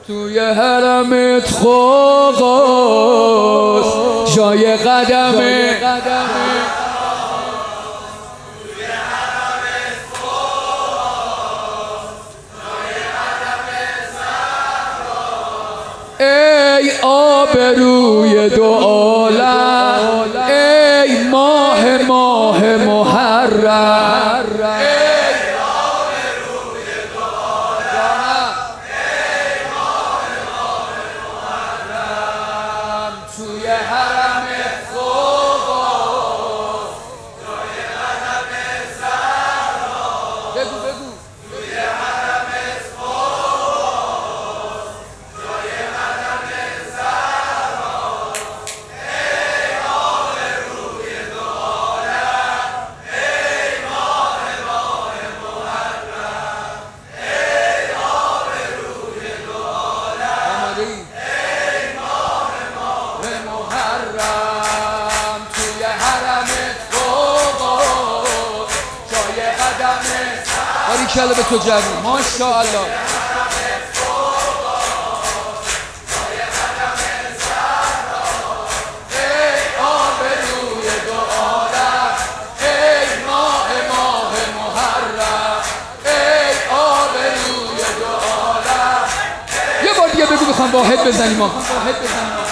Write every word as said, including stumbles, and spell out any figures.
توی حرمت خوغاست جای قدمه ای آبروی دو عالم، ای ماه ماه محرم، ای آبروی دو عالم، ای ماه ماه محرم. توی حرم خوغاست جای قدم زهرا. بگو بگو توی حرم خوغاست جای قدم زهرا، ای آبروی دو عالم، ای ماه ماه محرم، ای آبروی دو عالم، ای ماه ماه محرم. توی حرم خوغاست جای قدم زهرا. باریکلا به تو جوون، ماشاءالله. یه بار دیگه بگو، میخوام واحد بزنیم. ما واحد بزنیم.